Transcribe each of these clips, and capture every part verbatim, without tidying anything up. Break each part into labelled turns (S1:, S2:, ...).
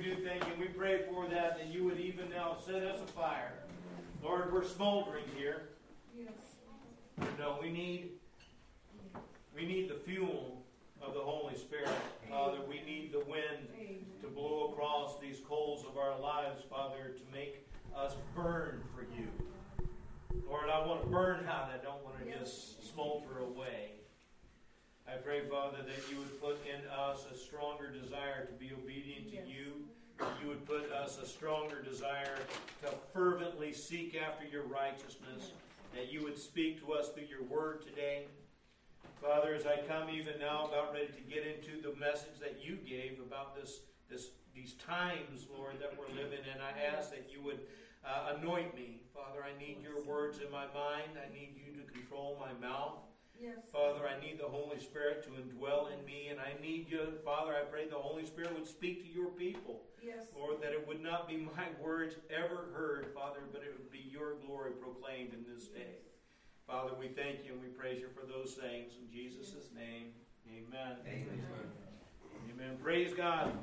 S1: do thank you. We pray for that, that you would even now set us afire. Lord, we're smoldering here.
S2: Yes.
S1: No, we need, we need the fuel of the Holy Spirit. Father, we need the wind to blow across these coals of our lives, Father, to make us burn for you. Lord, I want to burn out. I don't want to just smolder away. I pray, Father, that you would put in us a stronger desire to be obedient to you. That you would put us a stronger desire to fervently seek after your righteousness. That you would speak to us through your word today. Father, as I come even now about ready to get into the message that you gave about this, this these times, Lord, that we're living in, I ask that you would uh, anoint me. Father, I need your words in my mind. I need you to control my mouth.
S2: Yes.
S1: Father, I need the Holy Spirit to indwell in me, and I need you, Father, I pray the Holy Spirit would speak to your people.
S2: Yes.
S1: Lord, that it would not be my words ever heard, Father, but it would be your glory proclaimed in this day. Father, we thank you and we praise you for those things. In Jesus' name, amen.
S3: Amen.
S1: Amen. Praise God.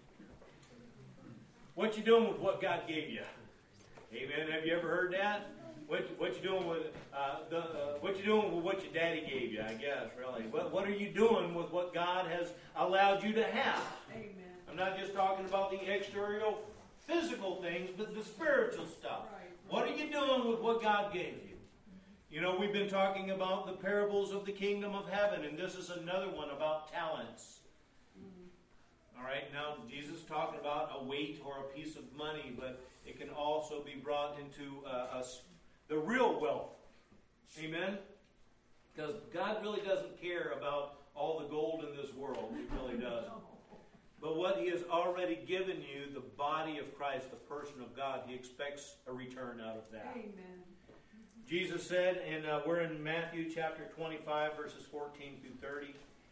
S1: What you doing with what God gave you? Amen. Have you ever heard that? What what you doing with uh, the uh, what you doing with what your daddy gave you? I guess really. What what are you doing with what God has allowed you to have?
S2: Amen.
S1: I'm not just talking about the exterior, physical things, but the spiritual stuff.
S2: Right.
S1: What are you doing with what God gave you? You know, we've been talking about the parables of the kingdom of heaven, and this is another one about talents. Mm-hmm. All right, now Jesus is talking about a weight or a piece of money, but it can also be brought into uh, a, the real wealth. Amen? Because God really doesn't care about all the gold in this world. He really doesn't. But what he has already given you, the body of Christ, the person of God, he expects a return out of that.
S2: Amen.
S1: Jesus said, and uh, we're in Matthew chapter twenty-five, verses fourteen through thirty.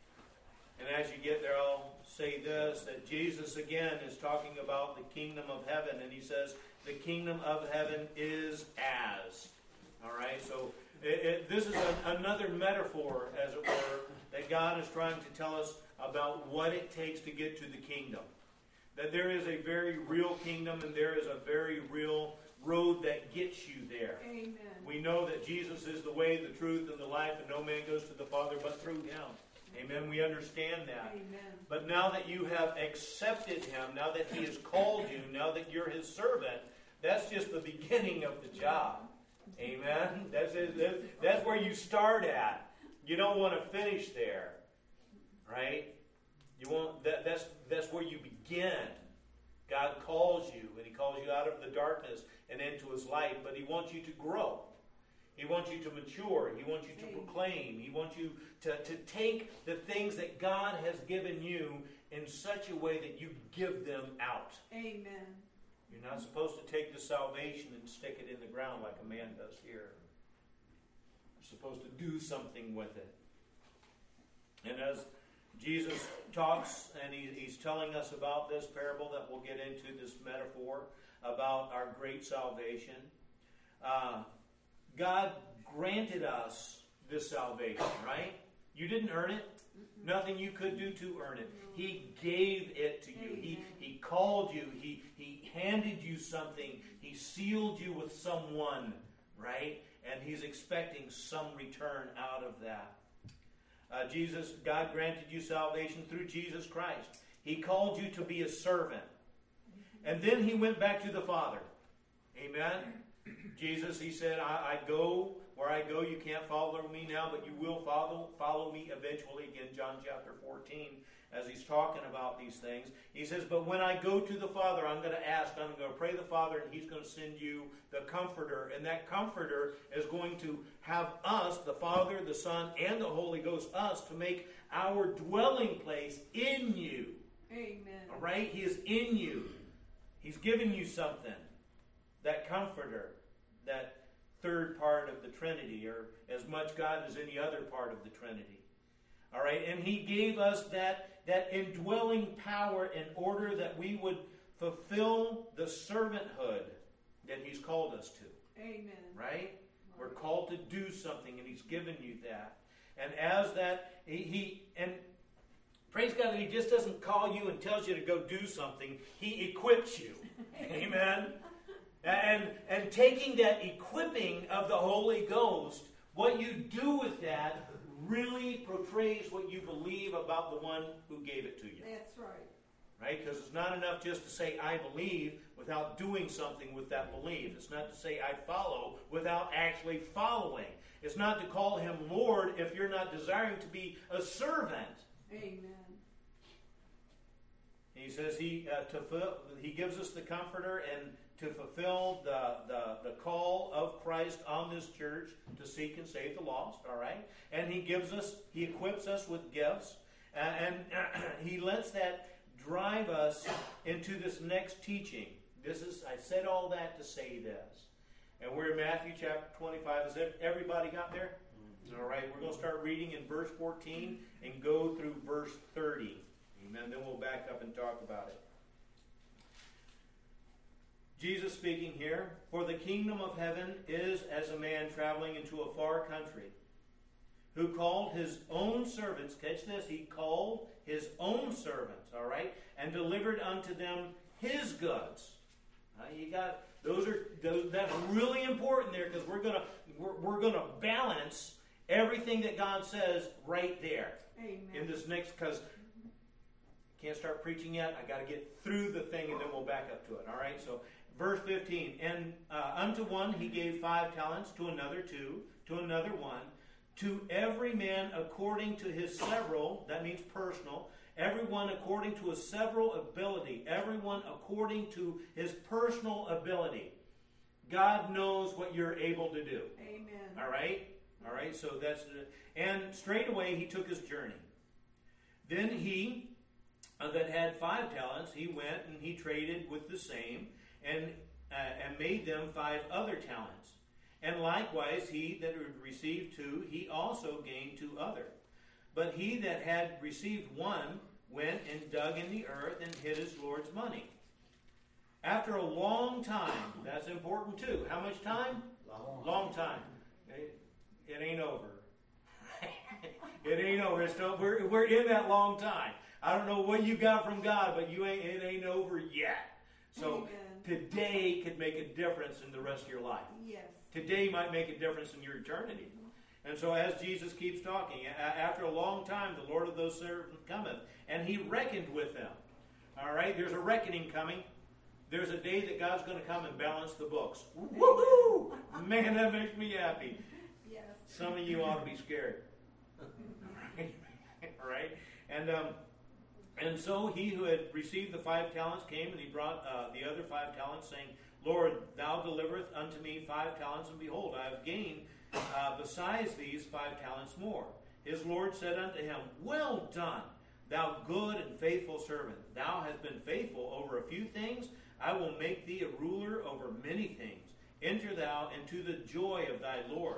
S1: And as you get there, I'll say this, that Jesus again is talking about the kingdom of heaven. And he says, the kingdom of heaven is as. All right, so it, it, this is a, another metaphor, as it were, that God is trying to tell us about what it takes to get to the kingdom. That there is a very real kingdom and there is a very real road that gets you there.
S2: Amen.
S1: We know that Jesus is the way, the truth, and the life, and no man goes to the Father but through him. Amen. We understand that.
S2: Amen.
S1: But now that you have accepted him, now that he has called you, now that you're his servant, that's just the beginning of the job. Amen. That's it. That's where you start at. You don't want to finish there, right? You want that. That's that's where you begin. God calls you, and he calls you out of the darkness and into his light. But he wants you to grow. He wants you to mature. He wants you to proclaim. He wants you to, to take the things that God has given you in such a way that you give them out.
S2: Amen.
S1: You're not supposed to take the salvation and stick it in the ground like a man does here. You're supposed to do something with it. And as Jesus talks, and he, he's telling us about this parable that we'll get into, this metaphor about our great salvation, uh, God granted us this salvation, right? You didn't earn it. Mm-hmm. Nothing you could do to earn it. No. He gave it to you. He, he called you. He, he handed you something. He sealed you with someone, right? And he's expecting some return out of that. Uh, Jesus, God granted you salvation through Jesus Christ. He called you to be a servant. And then he went back to the Father. Amen? Jesus, he said, I, I go where I go. You can't follow me now, but you will follow follow me eventually. Again, John chapter fourteen, as he's talking about these things. He says, but when I go to the Father, I'm going to ask, I'm going to pray the Father, and he's going to send you the Comforter. And that Comforter is going to have us, the Father, the Son, and the Holy Ghost, us, to make our dwelling place in you.
S2: Amen.
S1: All right? He is in you. He's given you something. That Comforter, that third part of the Trinity, or as much God as any other part of the Trinity. All right, and he gave us that, that indwelling power in order that we would fulfill the servanthood that he's called us to.
S2: Amen.
S1: Right? We're called to do something, and he's given you that. And as that, he, he and Praise God that He just doesn't call you and tells you to go do something. He equips you. Amen? And, and taking that equipping of the Holy Ghost, what you do with that really portrays what you believe about the one who gave it to you.
S2: That's right.
S1: Right? Because it's not enough just to say, I believe, without doing something with that belief. It's not to say, I follow, without actually following. It's not to call Him Lord if you're not desiring to be a servant.
S2: Amen.
S1: He says He uh, to fill, He gives us the Comforter and to fulfill the, the, the call of Christ on this church to seek and save the lost, all right? And He gives us, He equips us with gifts, uh, and uh, He lets that drive us into this next teaching. This is, I said all that to say this. And we're in Matthew chapter twenty-five. Has everybody got there? Mm-hmm. All right, we're going to start reading in verse fourteen and go through verse thirty. Amen. Then we'll back up and talk about it. Jesus speaking here, for the kingdom of heaven is as a man traveling into a far country, who called his own servants, catch this, he called his own servants, all right, and delivered unto them his goods. Uh, you got those are those. That's really important there, because we're gonna we're, we're gonna balance everything that God says right there.
S2: Amen.
S1: In this next, because can't start preaching yet. I got to get through the thing, and then we'll back up to it. All right. So verse fifteen, and uh, unto one he gave five talents, to another two, to another one. To every man according to his several, that means personal, everyone according to a several ability, everyone according to his personal ability. God knows what you're able to do.
S2: Amen.
S1: All right? All right, so that's it. And straightway he took his journey. Then he uh, that had five talents, he went and he traded with the same, and uh, and made them five other talents. And likewise, he that had received two, he also gained two other. But he that had received one went and dug in the earth and hid his Lord's money. After a long time, that's important too. How much time?
S3: Long,
S1: long time. It, it ain't over. It ain't over. It's no, we're, we're in that long time. I don't know what you got from God, but you ain't. It ain't over yet. So
S2: Amen.
S1: Today could make a difference in the rest of your life.
S2: Yes.
S1: Today might make a difference in your eternity. And so as Jesus keeps talking, after a long time, the Lord of those servants cometh, and he reckoned with them. All right, there's a reckoning coming. There's a day that God's going to come and balance the books. Woohoo! Man, that makes me happy.
S2: Yes.
S1: Some of you ought to be scared. All right? And um, and so he who had received the five talents came, and he brought uh, the other five talents, saying, Lord, thou deliverest unto me five talents, and behold, I have gained uh, besides these five talents more. His Lord said unto him, Well done, thou good and faithful servant. Thou hast been faithful over a few things. I will make thee a ruler over many things. Enter thou into the joy of thy Lord.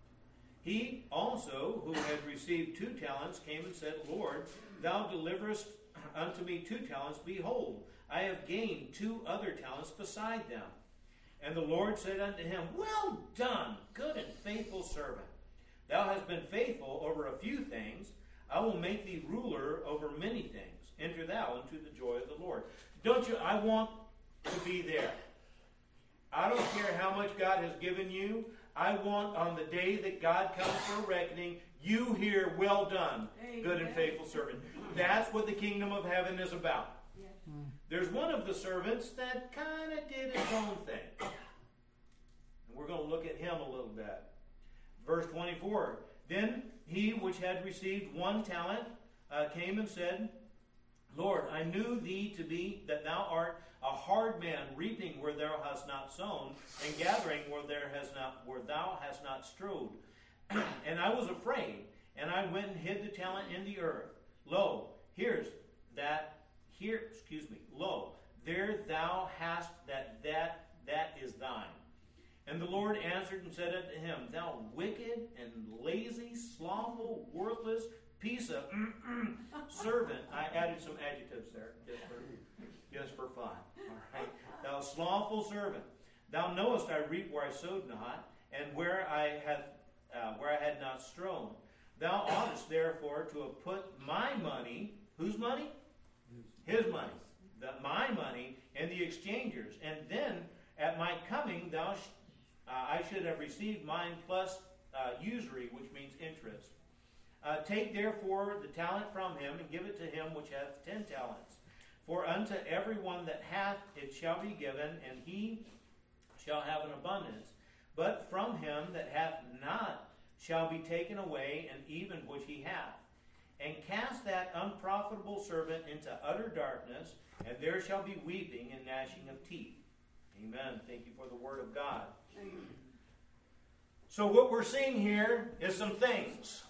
S1: He also, who had received two talents, came and said, Lord, thou deliverest unto me two talents. Behold, I have gained two other talents beside them. And the Lord said unto him, Well done, good and faithful servant. Thou hast been faithful over a few things. I will make thee ruler over many things. Enter thou into the joy of the Lord. Don't you? I want to be there. I don't care how much God has given you. I want on the day that God comes for a reckoning, you hear, well done,
S2: Amen.
S1: Good and faithful servant. That's what the kingdom of heaven is about.
S2: Yes.
S1: There's one of the servants that kind of did his own thing. And we're going to look at him a little bit. Verse twenty-four, Then he which had received one talent uh, came and said, Lord, I knew thee to be that thou art a hard man, reaping where thou hast not sown, and gathering where there has not where thou hast not strewed. And I was afraid, and I went and hid the talent in the earth. Lo, here's that here, excuse me, lo, there thou hast that that that is thine. And the Lord answered and said unto him, Thou wicked and lazy, slothful, worthless piece of servant. I added some adjectives there just for, just for fun. All right. Thou slothful servant, thou knowest I reap where I sowed not, and where I had uh, where I had not strown. Thou oughtest therefore to have put my money Whose money? His money. The, my money and the exchangers. And then at my coming, thou sh- uh, I should have received mine plus uh, usury, which means interest. Uh, take therefore the talent from him, and give it to him which hath ten talents. For unto every one that hath it shall be given, and he shall have an abundance. But from him that hath not shall be taken away, and even which he hath. And cast that unprofitable servant into utter darkness, and there shall be weeping and gnashing of teeth. Amen. Thank you for the word of God. Amen. So what we're seeing here is some things.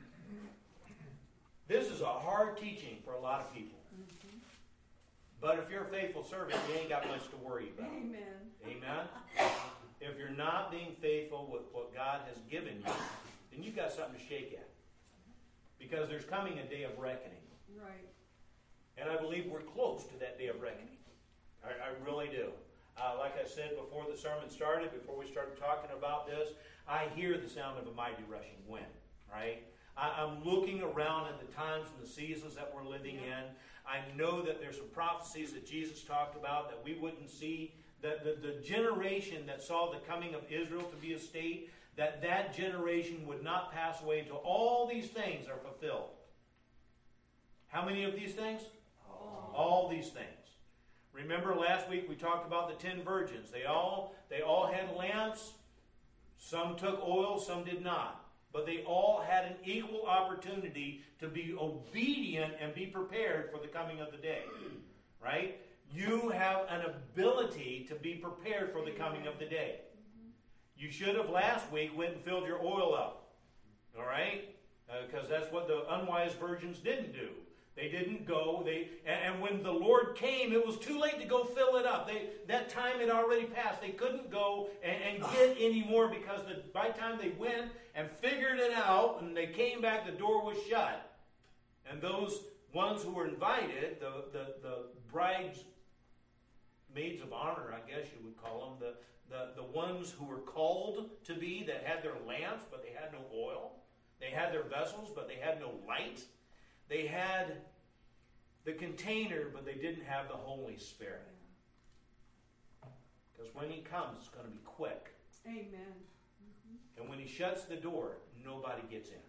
S1: This is a hard teaching for a lot of people. Mm-hmm. But if you're a faithful servant, you ain't got much to worry about.
S2: Amen.
S1: Amen? If you're not being faithful with what God has given you, then you've got something to shake at. Because there's coming a day of reckoning.
S2: Right.
S1: And I believe we're close to that day of reckoning. I, I really do. Uh, like I said before the sermon started, before we started talking about this, I hear the sound of a mighty rushing wind, right? I, I'm looking around at the times and the seasons that we're living yeah. in. I know that there's some prophecies that Jesus talked about that we wouldn't see. That the, the generation that saw the coming of Israel to be a state, that that generation would not pass away until all these things are fulfilled. How many of these things? All, all these things. Remember last week we talked about the ten virgins. They all, they all had lamps. Some took oil, some did not. But they all had an equal opportunity to be obedient and be prepared for the coming of the day. Right? You have an ability to be prepared for the coming of the day. You should have last week went and filled your oil up. All right? Because uh, that's what the unwise virgins didn't do. They didn't go. They and, and when the Lord came, it was too late to go fill it up. They, that time had already passed. They couldn't go and, and get any more because the, by the time they went and figured it out and they came back, the door was shut. And those ones who were invited, the, the, the bride's maids of honor, I guess you would call them, the, the, the ones who were called to be, that had their lamps, but they had no oil. They had their vessels, but they had no light. They had the container, but they didn't have the Holy Spirit. Because when he comes, it's going to be quick.
S2: Amen. Mm-hmm.
S1: And when he shuts the door, nobody gets in.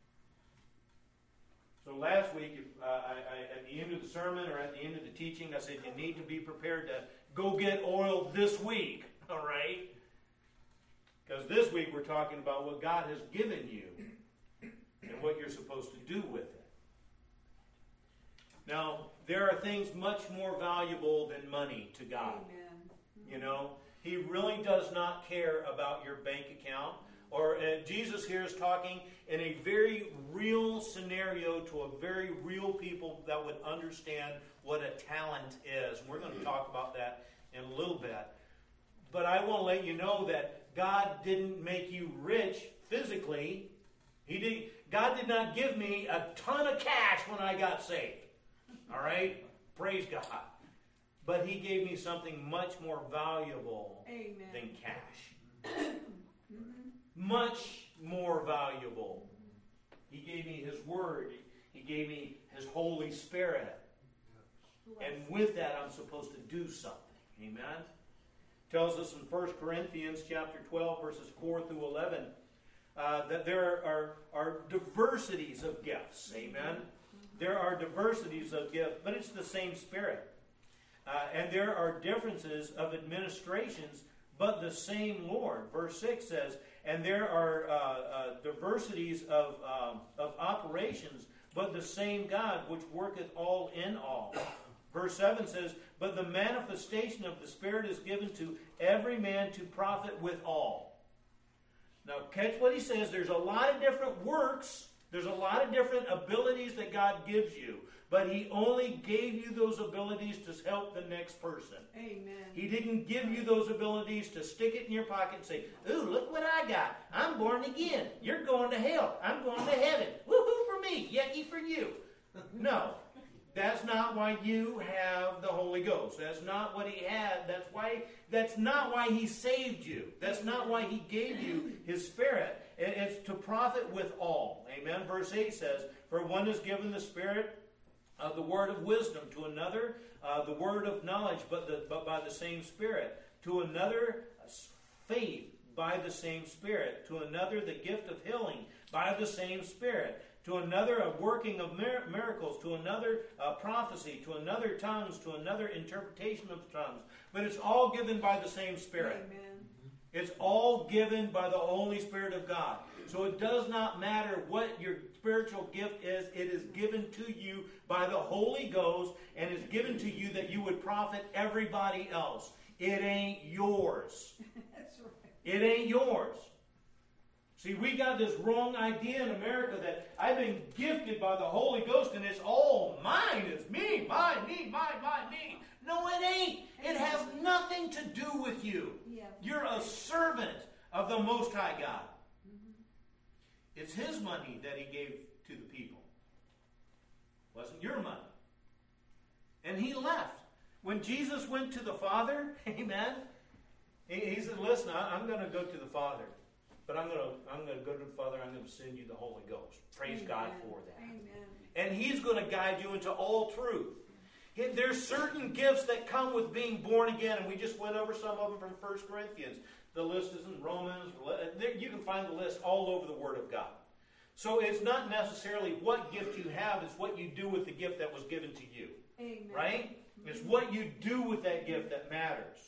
S1: So last week, uh, I, I, at the end of the sermon or at the end of the teaching, I said you need to be prepared to go get oil this week. All right? Because this week we're talking about what God has given you and what you're supposed to do with it. Now, there are things much more valuable than money to God.
S2: Amen.
S1: You know, he really does not care about your bank account. Or uh, Jesus here is talking in a very real scenario to a very real people that would understand what a talent is. And we're going to talk about that in a little bit. But I want to let you know that God didn't make you rich physically. He did. God did not give me a ton of cash when I got saved. All right? Praise God. But he gave me something much more valuable
S2: Amen.
S1: Than cash. Mm-hmm. Much more valuable. He gave me his word. He gave me his Holy Spirit. And with that, I'm supposed to do something. Amen? Tells us in First Corinthians chapter twelve, verses four through eleven, uh, that there are, are diversities of gifts. Amen? There are diversities of gifts, but it's the same Spirit. Uh, and there are differences of administrations, but the same Lord. Verse six says, and there are uh, uh, diversities of, um, of operations, but the same God, which worketh all in all. Verse seven says, but the manifestation of the Spirit is given to every man to profit withal. Now, catch what he says. There's a lot of different works. There's a lot of different abilities that God gives you. But he only gave you those abilities to help the next person.
S2: Amen.
S1: He didn't give you those abilities to stick it in your pocket and say, ooh, look what I got. I'm born again. You're going to hell. I'm going to heaven. Woohoo for me. Yucky for you. No. That's not why you have the Holy Ghost. That's not what he had. That's why. That's not why he saved you. That's not why he gave you his Spirit. It's to profit with all. Amen. Verse eight says, for one is given the Spirit uh, the word of wisdom, to another uh, the word of knowledge, but, the, but by the same Spirit, to another uh, faith by the same Spirit, to another the gift of healing by the same Spirit, to another a working of mir- miracles, to another uh, prophecy, to another tongues, to another interpretation of tongues. But it's all given by the same Spirit.
S2: Amen.
S1: It's all given by the Holy Spirit of God. So it does not matter what your spiritual gift is. It is given to you by the Holy Ghost, and is given to you that you would profit everybody else. It ain't yours.
S2: That's right.
S1: It ain't yours. See, we got this wrong idea in America that I've been gifted by the Holy Ghost and it's all mine. It's me, mine, me, mine, mine, me. No, it ain't. It has nothing to do with you.
S2: Yeah.
S1: You're a servant of the Most High God. Mm-hmm. It's His money that He gave to the people. It wasn't your money. And He left. When Jesus went to the Father, amen, He, he said, listen, I, I'm going to go to the Father. But I'm going to I'm going to go to the Father. I'm going to send you the Holy Ghost. Praise
S2: Amen.
S1: God for that.
S2: Amen.
S1: And He's going to guide you into all truth. There's certain gifts that come with being born again, and we just went over some of them from First Corinthians. The list is in Romans. You can find the list all over the Word of God. So it's not necessarily what gift you have, it's what you do with the gift that was given to you.
S2: Amen.
S1: Right? It's what you do with that gift that matters.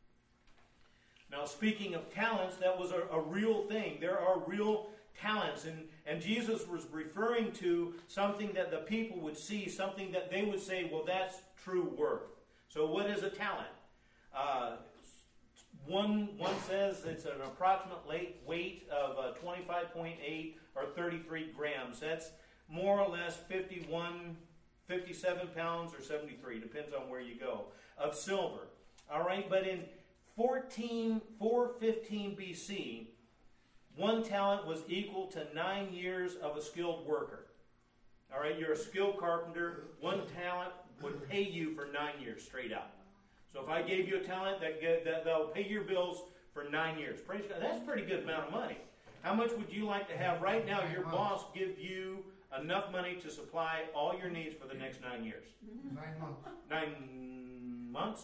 S1: Now, speaking of talents, that was a, a real thing. There are real talents, and, and Jesus was referring to something that the people would see, something that they would say, well, that's true worth. So what is a talent? Uh, one, one says it's an approximate weight of uh, twenty-five point eight or thirty-three grams. That's more or less fifty-one, fifty-seven pounds or seventy-three, depends on where you go, of silver. All right, but in fourteen, four fifteen B C, one talent was equal to nine years of a skilled worker. All right, you're a skilled carpenter. One talent would pay you for nine years straight up. So if I gave you a talent, that get, that they'll pay your bills for nine years. Praise God. That's a pretty good amount of money. How much would you like to have right now? Your boss give you enough money to supply all your needs for the next nine years.
S3: Nine months.
S1: Nine months?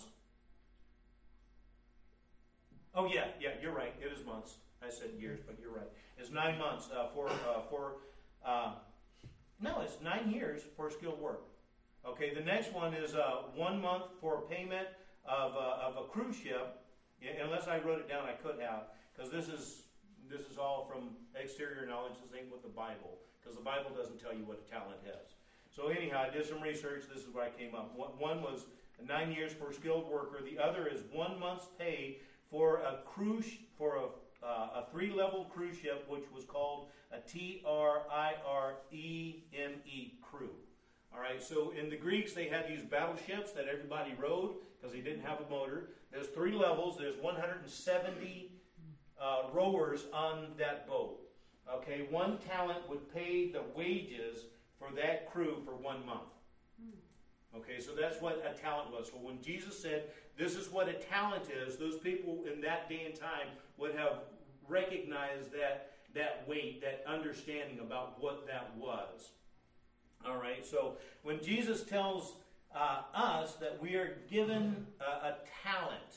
S1: Oh yeah, yeah, you're right. It is months. I said years, but you're right. It's nine months uh, for uh, for. Uh, no, it's nine years for skilled work. Okay, the next one is uh, one month for payment of uh, of a cruise ship. Yeah, unless I wrote it down, I could have, because this is this is all from exterior knowledge. This ain't with the Bible, because the Bible doesn't tell you what a talent is. So anyhow, I did some research. This is where I came up. One was nine years for a skilled worker. The other is one month's pay for a cruise for a uh, a three-level cruise ship, which was called a T R I R E M E crew. All right. So in the Greeks, they had these battleships that everybody rode because they didn't have a motor. There's three levels. There's one hundred seventy uh, rowers on that boat. Okay. One talent would pay the wages for that crew for one month. Okay, so that's what a talent was. So when Jesus said, this is what a talent is, those people in that day and time would have recognized that, that weight, that understanding about what that was. All right, so when Jesus tells uh, us that we are given a, a talent,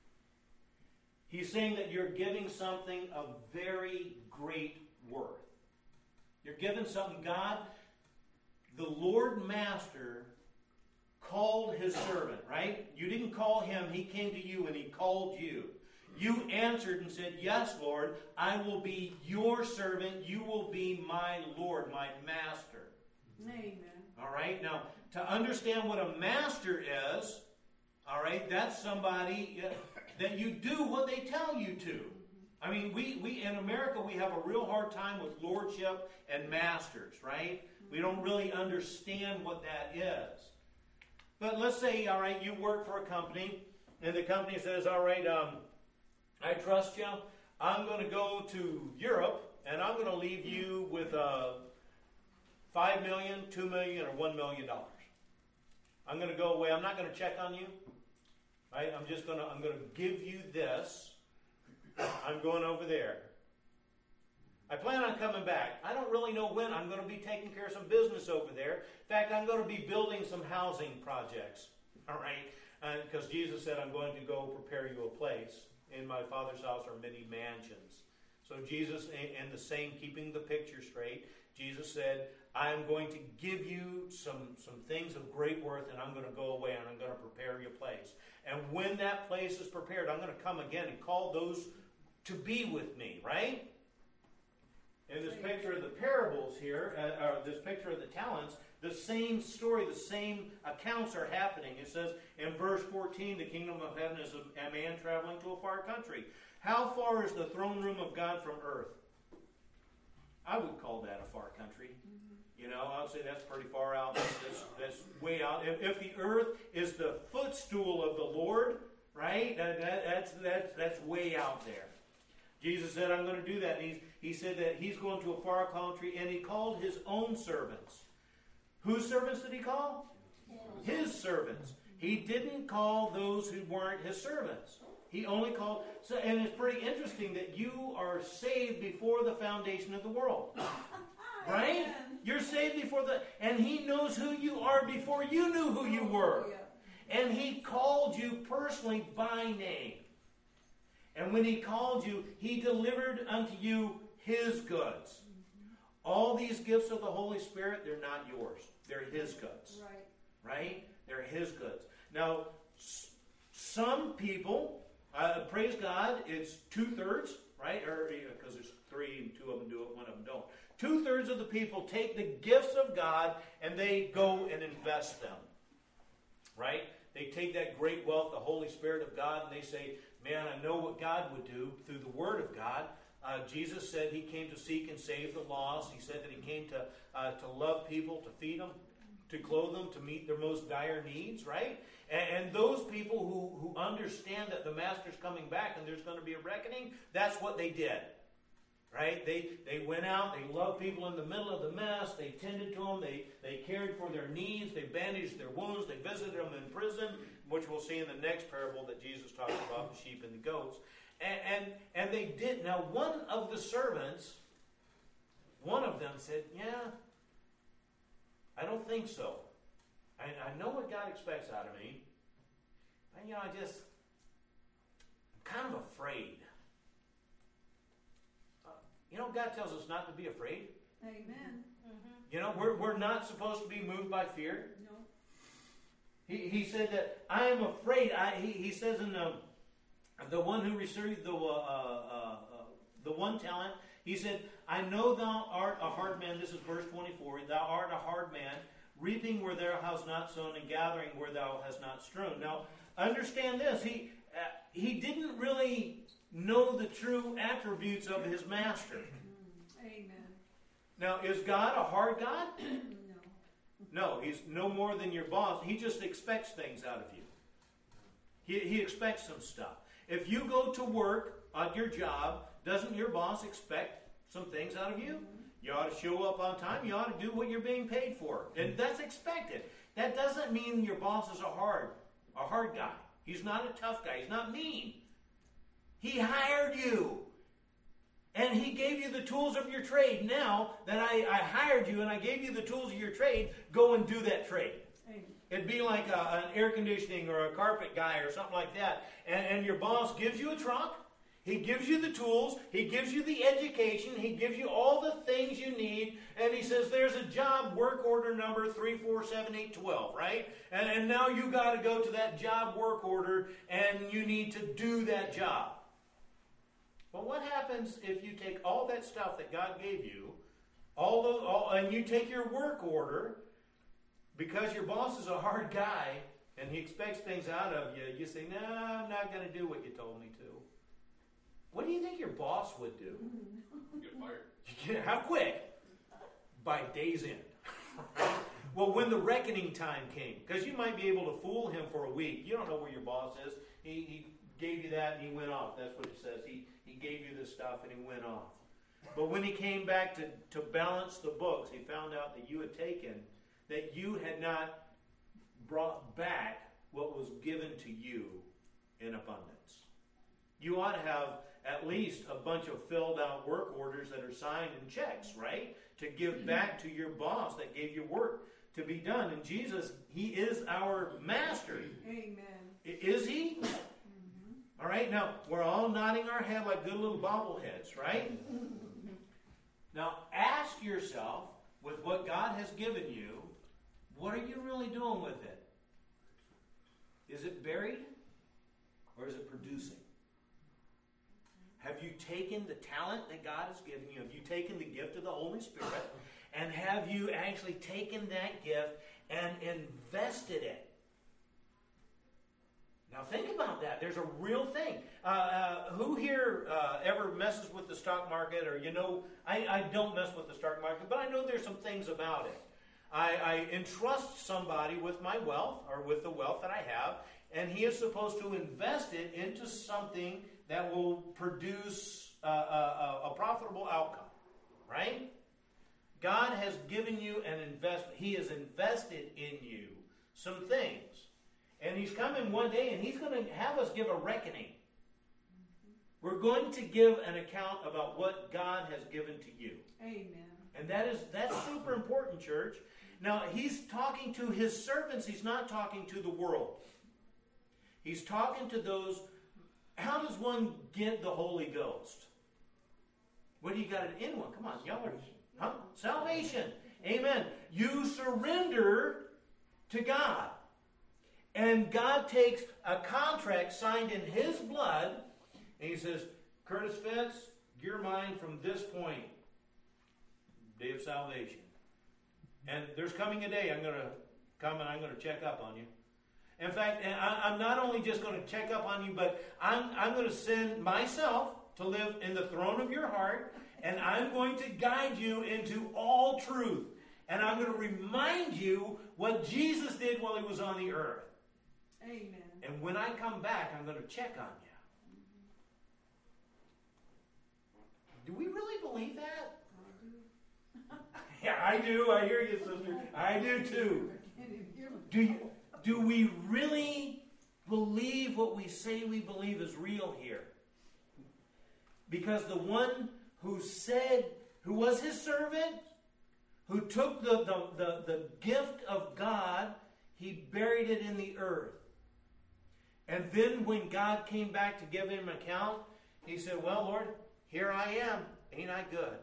S1: He's saying that you're giving something of very great worth. You're given something. God, the Lord Master, called His servant, right? You didn't call Him. He came to you and He called you. You answered and said, yes, Lord, I will be your servant. You will be my Lord, my master.
S2: Amen.
S1: All right? Now, to understand what a master is, all right, that's somebody that you do what they tell you to. I mean, we, we in America, we have a real hard time with lordship and masters, right? We don't really understand what that is. But let's say, all right, you work for a company, and the company says, all right, um, I trust you. I'm going to go to Europe, and I'm going to leave you with uh, five million dollars, two million dollars, or one million dollars. I'm going to go away. I'm not going to check on you. Right? I'm just going to, I'm going to give you this. I'm going over there. I plan on coming back. I don't really know when. I'm going to be taking care of some business over there. In fact, I'm going to be building some housing projects. All right? Because uh, Jesus said, I'm going to go prepare you a place. In my Father's house are many mansions. So Jesus, and the same, keeping the picture straight, Jesus said, I'm going to give you some, some things of great worth, and I'm going to go away, and I'm going to prepare you a place. And when that place is prepared, I'm going to come again and call those to be with me, right? In this picture of the parables here, uh, or this picture of the talents, the same story, the same accounts are happening. It says in verse fourteen, the kingdom of heaven is a man traveling to a far country. How far is the throne room of God from earth? I would call that a far country. You know, I would say that's pretty far out. That's, that's way out. If, if the earth is the footstool of the Lord, right, that, that, that's, that's, that's way out there. Jesus said, I'm going to do that. And he's, he said that he's going to a far country, and he called his own servants. Whose servants did he call? His servants. He didn't call those who weren't his servants. He only called... So, and it's pretty interesting that you are saved before the foundation of the world. Right? You're saved before the... And he knows who you are before you knew who you were. And he called you personally by name. And when he called you, he delivered unto you his goods. All these gifts of the Holy Spirit, they're not yours. They're his goods. Right. Right? They're his goods. Now, s- some people, uh, praise God, it's two-thirds, right? Or because there's three and two of them do it, one of them don't. Two-thirds of the people take the gifts of God and they go and invest them. Right? They take that great wealth, the Holy Spirit of God, and they say, man, I know what God would do through the Word of God. Uh, Jesus said he came to seek and save the lost. He said that he came to uh, to love people, to feed them, to clothe them, to meet their most dire needs, right? And, and those people who, who understand that the Master's coming back and there's going to be a reckoning, that's what they did, right? They they went out, they loved people in the middle of the mess, they tended to them, they, they cared for their needs, they bandaged their wounds, they visited them in prison, which we'll see in the next parable that Jesus talks about, the sheep and the goats. And, and, and they did. Now, one of the servants, one of them said, yeah, I don't think so. I, I know what God expects out of me. And, you know, I just, I'm kind of afraid. Uh, you know, God tells us not to be afraid.
S2: Amen. Mm-hmm.
S1: You know, we're, we're not supposed to be moved by fear.
S2: No.
S1: He, he said that I am afraid. I, he, he says in the, the one who received the, uh, uh, uh, the one talent, he said, I know thou art a hard man. This is verse twenty-four. Thou art a hard man, reaping where thou hast not sown and gathering where thou hast not strewn. Now, understand this. He, uh, he didn't really know the true attributes of his master.
S2: Amen.
S1: Now, is God a hard God?
S2: No.
S1: No, he's no more than your boss. He just expects things out of you. He, he expects some stuff. If you go to work at your job, doesn't your boss expect some things out of you? You ought to show up on time. You ought to do what you're being paid for. And that's expected. That doesn't mean your boss is a hard, a hard guy. He's not a tough guy. He's not mean. He hired you. And he gave you the tools of your trade. Now that I, I hired you and I gave you the tools of your trade, go and do that trade.
S2: Amen.
S1: It'd be like a, an air conditioning or a carpet guy or something like that. And, and your boss gives you a truck. He gives you the tools. He gives you the education. He gives you all the things you need. And he says, there's a job, work order number three four seven eight one two, right? And, and now you got to go to that job work order and you need to do that job. Well, what happens if you take all that stuff that God gave you, all those, all, and you take your work order, because your boss is a hard guy, and he expects things out of you, you say, no, I'm not going to do what you told me to. What do you think your boss would do?
S3: Get fired.
S1: You get, how quick? By day's end. Well, when the reckoning time came, because you might be able to fool him for a week. You don't know where your boss is. He, he gave you that and he went off. That's what it says. He, he gave you this stuff and he went off. But when he came back to, to balance the books, he found out that you had taken, that you had not brought back what was given to you in abundance. You ought to have at least a bunch of filled out work orders that are signed and checks, right? To give back to your boss that gave you work to be done. And Jesus, He is our master.
S2: Amen.
S1: I- Is He?
S2: Mm-hmm.
S1: All right, now we're all nodding our head like good little bobbleheads, right? Now ask yourself, with what God has given you, what are you really doing with it? Is it buried or is it producing? Have you taken the talent that God has given you? Have you taken the gift of the Holy Spirit? And have you actually taken that gift and invested it? Now think about that. There's a real thing. Uh, uh, who here uh, ever messes with the stock market? Or, you know, I, I don't mess with the stock market, but I know there's some things about it. I, I entrust somebody with my wealth, or with the wealth that I have, and he is supposed to invest it into something that will produce uh, a, a profitable outcome, right? God has given you an investment. He has invested in you some things. And He's coming one day and He's going to have us give a reckoning. We're going to give an account about what God has given to you.
S2: Amen.
S1: And that is that's super important, church. Now, He's talking to His servants. He's not talking to the world. He's talking to those. How does one get the Holy Ghost? What do you got it in one? Come on, y'all are... Huh? Salvation. Amen. You surrender to God. And God takes a contract signed in His blood, and He says, Curtis Fitz, you're mine from this point. Day of salvation. And there's coming a day I'm going to come and I'm going to check up on you. In fact, I'm not only just going to check up on you, but I'm, I'm going to send myself to live in the throne of your heart, and I'm going to guide you into all truth. And I'm going to remind you what Jesus did while He was on the earth.
S2: Amen.
S1: And when I come back, I'm going to check on you. Do we really believe that? Yeah, I do. I hear you, sister. I do too. Do you, do we really believe what we say we believe is real here? Because the one who said, who was His servant, who took the, the, the, the gift of God, He buried it in the earth. And then when God came back to give Him an account, He said, well, Lord, here I am. Ain't I good?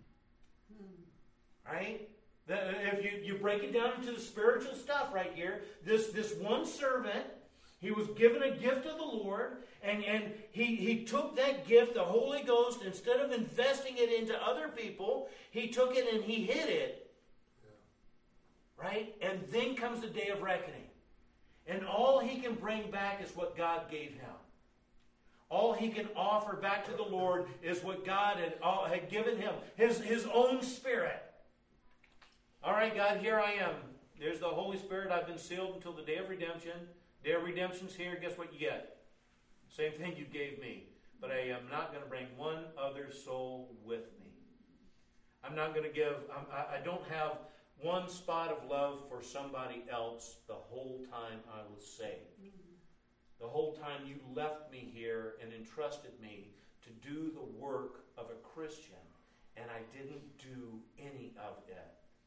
S1: Right? If you, you break it down into the spiritual stuff right here, this, this one servant, he was given a gift of the Lord, and, and he, he took that gift, the Holy Ghost, instead of investing it into other people, he took it and he hid it. Yeah. Right? And then comes the day of reckoning. And all he can bring back is what God gave him. All he can offer back to the Lord is what God had, uh, had given him, his, his own Spirit. All right, God, here I am. There's the Holy Spirit. I've been sealed until the day of redemption. Day of redemption's here. Guess what you get? Same thing you gave me. But I am not going to bring one other soul with me. I'm not going to give, I'm, I, I don't have one spot of love for somebody else the whole time I was saved. Mm-hmm. The whole time you left me here and entrusted me to do the work of a Christian, and I didn't do any of it.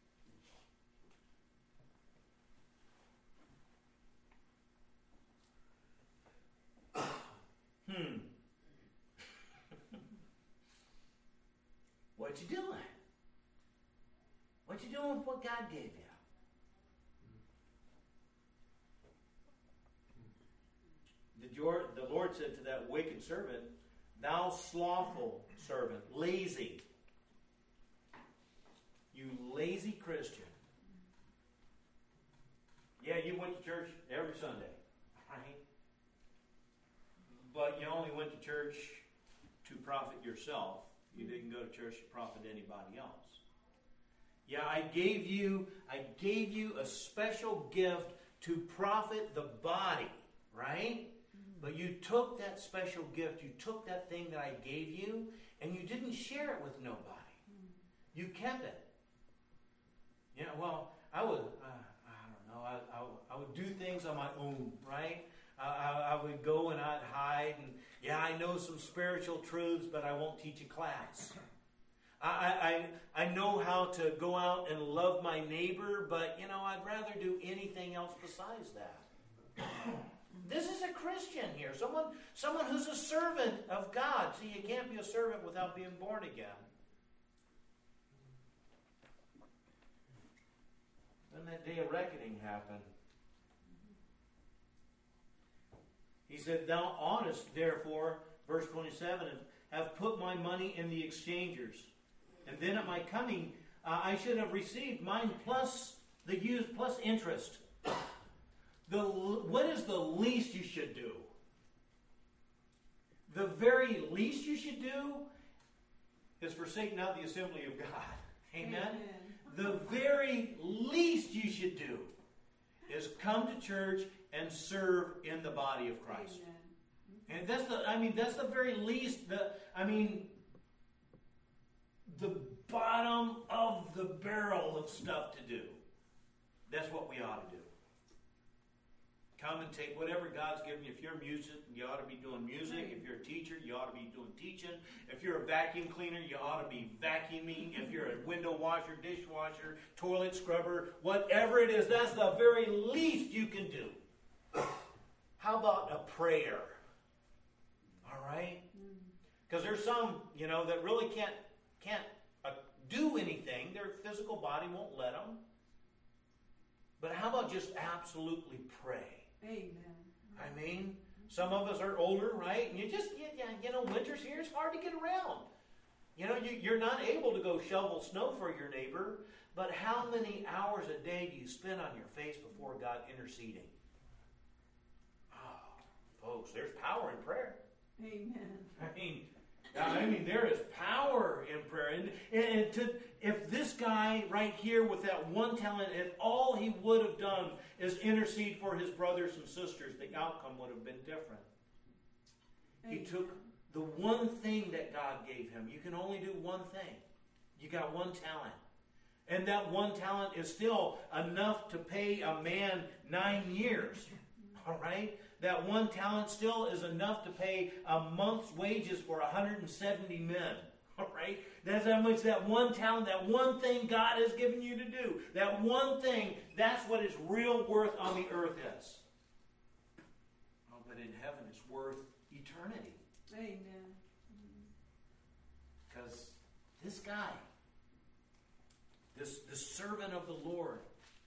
S1: Hmm. What you doing? What you doing with what God gave you? The Lord, the Lord said to that wicked servant, thou slothful servant, lazy. You lazy Christian. Yeah, you went to church every Sunday, right? But you only went to church to profit yourself. You didn't go to church to profit anybody else. Yeah, I gave you, I gave you a special gift to profit the body, right? Mm-hmm. But you took that special gift, you took that thing that I gave you, and you didn't share it with nobody. Mm-hmm. You kept it. Yeah, well, I would, uh, I don't know, I, I, I would do things on my own, right? I, I, I would go and I'd hide, and yeah, Yeah, I know some spiritual truths, but I won't teach a class. I, I, I know how to go out and love my neighbor, but, you know, I'd rather do anything else besides that. This is a Christian here. Someone, someone who's a servant of God. See, you can't be a servant without being born again. When that day of reckoning happened, he said, thou oughtest, therefore, verse twenty-seven, have put my money in the exchangers. And then at my coming, uh, I should have received mine plus the use plus interest. The, what is the least you should do? The very least you should do is forsake not the assembly of God. Amen? Amen. The very least you should do is come to church and serve in the body of Christ. Amen. And that's the, I mean, that's the very least, the, I mean, the bottom of the barrel of stuff to do. That's what we ought to do. Come and take whatever God's given you. If you're a musician, you ought to be doing music. If you're a teacher, you ought to be doing teaching. If you're a vacuum cleaner, you ought to be vacuuming. If you're a window washer, dishwasher, toilet scrubber, whatever it is, that's the very least you can do. How about a prayer? All right? Because there's some, you know, that really can't can't uh, do anything. Their physical body won't let them. But how about just absolutely pray?
S2: Amen.
S1: I mean, some of us are older, right? And you just, you, you know, winter's here. It's hard to get around. You know, you, you're not able to go shovel snow for your neighbor. But how many hours a day do you spend on your face before God interceding? Oh, folks, there's power in prayer.
S2: Amen.
S1: I mean, I mean, there is power in prayer. And, and to, if this guy right here with that one talent, if all he would have done is intercede for his brothers and sisters, the outcome would have been different. Amen. He took the one thing that God gave him. You can only do one thing. You got one talent. And that one talent is still enough to pay a man nine years. All right? That one talent still is enough to pay a month's wages for one hundred seventy men. All right? That's how much that one talent, that one thing God has given you to do. That one thing, that's what its real worth on the earth is. Oh, but in heaven, it's worth eternity.
S2: Amen.
S1: Because this guy, this, this servant of the Lord,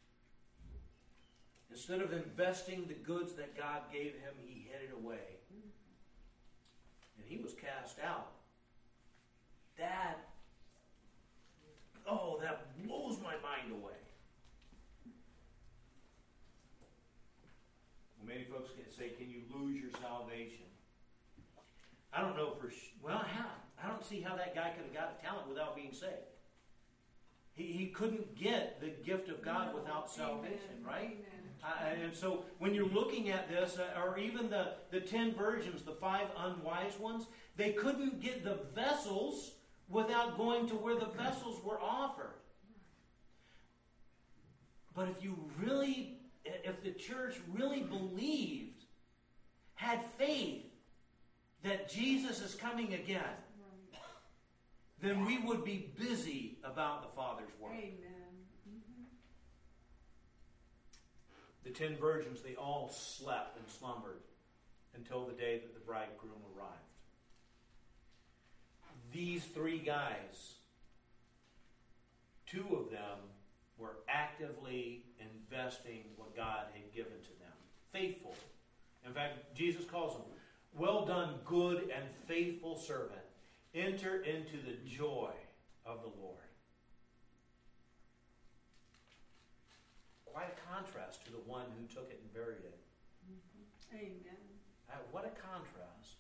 S1: instead of investing the goods that God gave him, he hid it away. And he was cast out. That, oh, that blows my mind away. Well, many folks can say, can you lose your salvation? I don't know for sh- well, how? I don't see how that guy could have got a talent without being saved. He, he couldn't get the gift of God no. without salvation, Amen. Right? Amen. Uh, and so when you're looking at this, uh, or even the, the ten virgins, the five unwise ones, they couldn't get the vessels without going to where the vessels were offered. But if you really, if the church really believed, had faith that Jesus is coming again, then we would be busy about the Father's work.
S2: Amen. Mm-hmm.
S1: The ten virgins, they all slept and slumbered until the day that the bridegroom arrived. These three guys, two of them were actively investing what God had given to them. Faithful. In fact, Jesus calls them, well done, good and faithful servant. Enter into the joy of the Lord. Quite a contrast to the one who took it and buried it.
S2: Mm-hmm. Amen.
S1: Uh, what a contrast.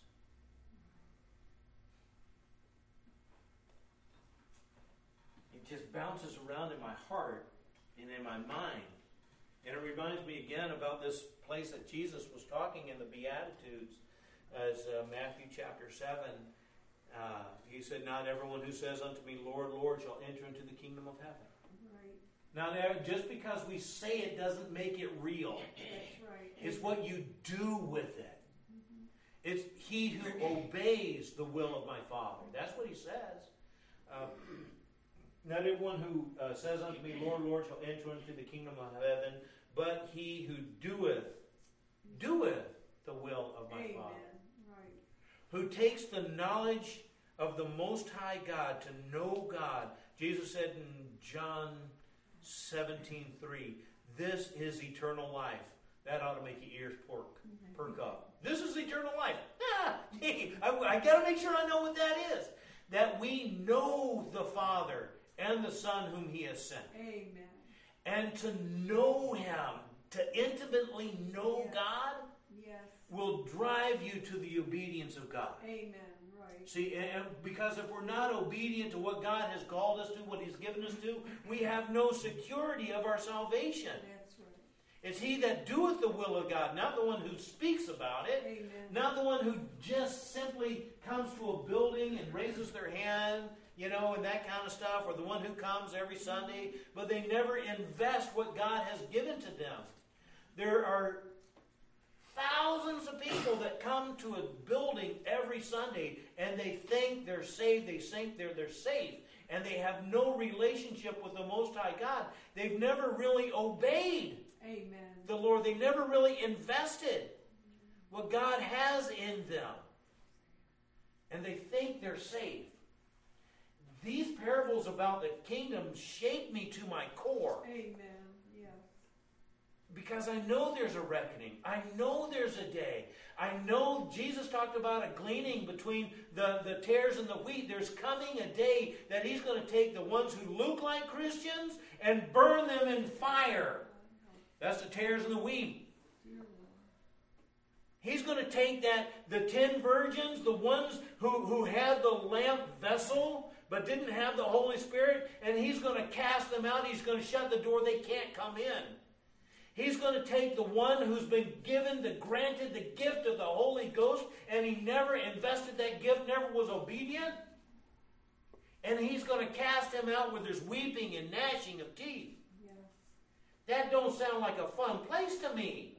S1: It just bounces around in my heart and in my mind. And it reminds me again about this place that Jesus was talking in the Beatitudes, as uh, Matthew chapter seven. Uh, he said, not everyone who says unto me, Lord, Lord, shall enter into the kingdom of heaven.
S2: Right.
S1: Now, just because we say it doesn't make it real.
S2: That's right.
S1: It's what you do with it.
S2: Mm-hmm.
S1: It's he who obeys the will of my Father. That's what he says. Uh, Not everyone who uh, says unto me, Lord, Lord, shall enter into the kingdom of heaven, but he who doeth, doeth the will of my
S2: Amen.
S1: Father.
S2: Right.
S1: Who takes the knowledge of the Most High God, to know God. Jesus said in John seventeen three, this is eternal life. That ought to make your ears perk, perk up. This is eternal life. Ah, hey, I, I got to make sure I know what that is. That we know the Father and the Son whom he has sent.
S2: Amen.
S1: And to know him, to intimately know
S2: Yes.
S1: God,
S2: Yes.
S1: will drive you to the obedience of God.
S2: Amen. Right.
S1: See, and because if we're not obedient to what God has called us to, what he's given us to, we have no security of our salvation.
S2: That's right.
S1: It's he that doeth the will of God, not the one who speaks about it,
S2: Amen.
S1: not the one who just simply comes to a building and raises their hand, you know, and that kind of stuff, or the one who comes every Sunday, but they never invest what God has given to them. There are thousands of people that come to a building every Sunday and they think they're saved, they think they're, they're safe, and they have no relationship with the Most High God. They've never really obeyed
S2: Amen.
S1: the Lord. They never really invested what God has in them. And they think they're safe. These parables about the kingdom shape me to my core.
S2: Amen. Yes.
S1: Because I know there's a reckoning. I know there's a day. I know Jesus talked about a gleaning between the, the tares and the wheat. There's coming a day that he's going to take the ones who look like Christians and burn them in fire. That's the tares and the wheat.
S2: Dear Lord.
S1: He's going to take that, the ten virgins, the ones who, who had the lamp vessel but didn't have the Holy Spirit, and he's going to cast them out. He's going to shut the door. They can't come in. He's going to take the one who's been given, the granted the gift of the Holy Ghost, and he never invested that gift, never was obedient. And he's going to cast him out where there's weeping and gnashing of teeth.
S2: Yes.
S1: That don't sound like a fun place to me.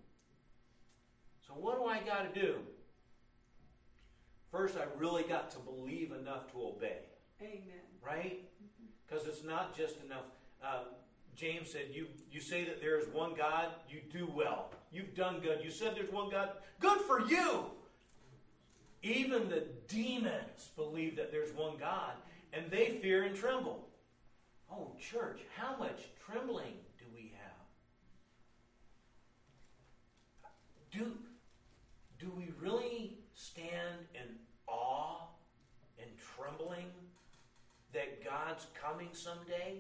S1: So what do I got to do? First, I really got to believe enough to obey.
S2: Amen.
S1: Right? Because it's not just enough. Uh, James said, you, you say that there is one God, you do well. You've done good. You said there's one God. Good for you! Even the demons believe that there's one God, and they fear and tremble. Oh, church, how much trembling do we have? Do, do we really stand in awe and trembling that God's coming someday?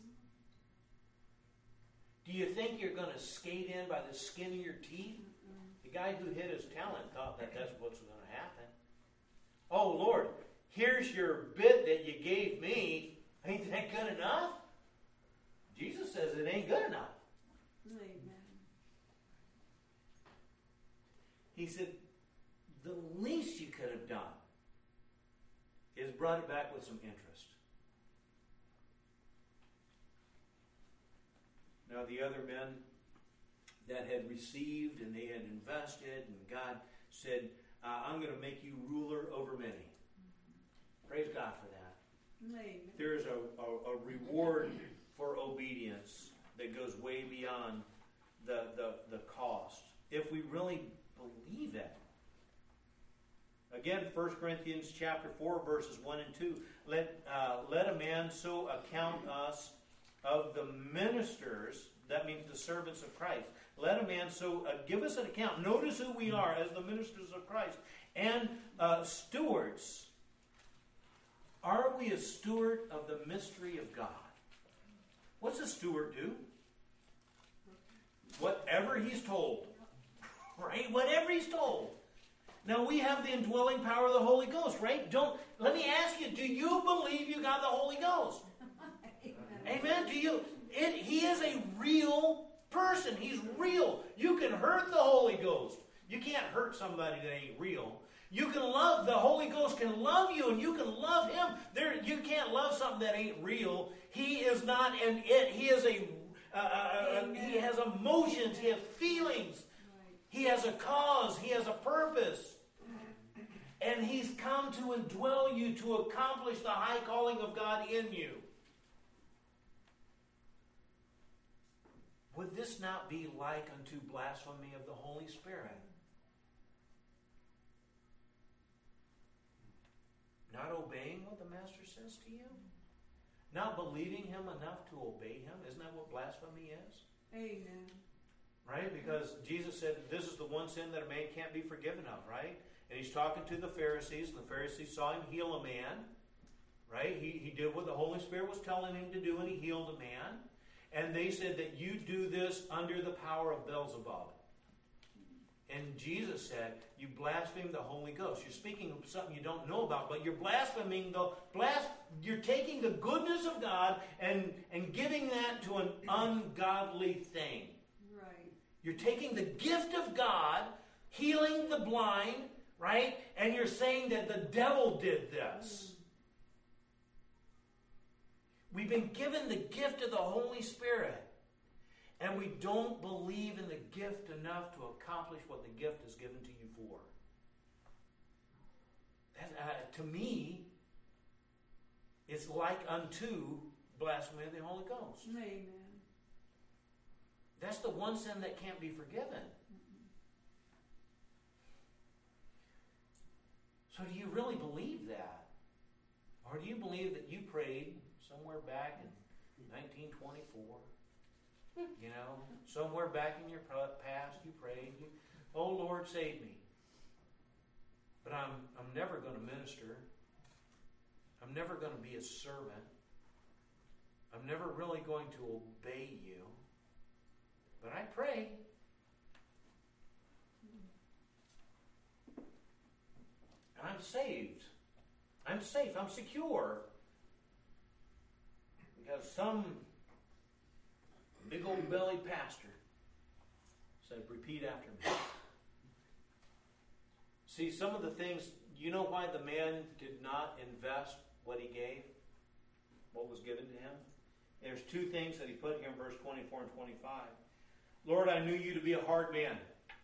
S1: Do you think you're going to skate in by the skin of your teeth? The guy who hid his talent thought that that's what's going to happen. Oh, Lord, here's your bit that you gave me. Ain't that good enough? Jesus says it ain't good enough.
S2: Amen.
S1: He said, the least you could have done is brought it back with some interest. Now the other men that had received and they had invested, and God said, uh, I'm going to make you ruler over many. Mm-hmm. Praise God for that.
S2: Amen.
S1: There's a, a, a reward for obedience that goes way beyond the, the, the cost, if we really believe it. Again, First Corinthians chapter four, verses one and two. Let, uh, let a man so account us of the ministers, that means the servants of Christ. Let a man so uh, give us an account. Notice who we are as the ministers of Christ. And uh, stewards. Are we a steward of the mystery of God? What's a steward do? Whatever he's told. Right? Whatever he's told. Now we have the indwelling power of the Holy Ghost, right? Don't let me ask you, do you believe you got the Holy Ghost?
S2: Amen.
S1: Amen. Do you it, he is a real person. He's real. You can hurt the Holy Ghost. You can't hurt somebody that ain't real. You can love, the Holy Ghost can love you, and you can love him. There, you can't love something that ain't real. He is not an it. He is a, uh, uh, he has emotions. He has feelings.
S2: Right.
S1: He has a cause. He has a purpose. come to indwell you to accomplish the high calling of God in you. Would this not be like unto blasphemy of the Holy Spirit? Not obeying what the Master says to you? Not believing Him enough to obey Him? Isn't that what blasphemy is?
S2: Amen.
S1: Right? Because Jesus said this is the one sin that a man can't be forgiven of, right? And He's talking to the Pharisees, and the Pharisees saw Him heal a man. Right? He, he did what the Holy Spirit was telling Him to do, and He healed a man. And they said that you do this under the power of Beelzebub. And Jesus said, you blaspheme the Holy Ghost. You're speaking of something you don't know about, but you're blaspheming the blas- you're taking the goodness of God and, and giving that to an ungodly thing.
S2: Right.
S1: You're taking the gift of God, healing the blind, right? And you're saying that the devil did this. Mm. We've been given the gift of the Holy Spirit. And we don't believe in the gift enough to accomplish what the gift is given to you for. That, uh, to me, it's like unto blasphemy of the Holy Ghost.
S2: Amen.
S1: That's the one sin that can't be forgiven.
S2: Mm-mm.
S1: So do you really believe that? Or do you believe that you prayed somewhere back in nineteen twenty-four? You know, somewhere back in your past you prayed, you, oh Lord, save me. But I'm I'm never going to minister. I'm never going to be a servant. I'm never really going to obey you. But I pray. And I'm saved. I'm safe. I'm secure. Because some big old belly pastor said, repeat after me. See, some of the things, you know why the man did not invest what he gave? What was given to him? There's two things that he put here in verse twenty-four and twenty-five. Lord, I knew you to be a hard man.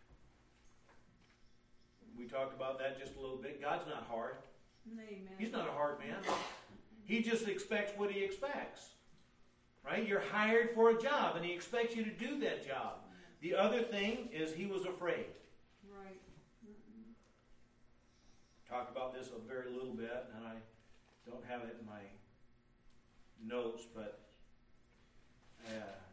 S1: We talked about that just a little bit. God's not hard.
S2: Amen.
S1: He's not a hard man. He just expects what he expects. Right? You're hired for a job, and he expects you to do that job. The other thing is he was afraid.
S2: Right. Mm-mm.
S1: Talked about this a very little bit, and I don't have it in my notes, but uh,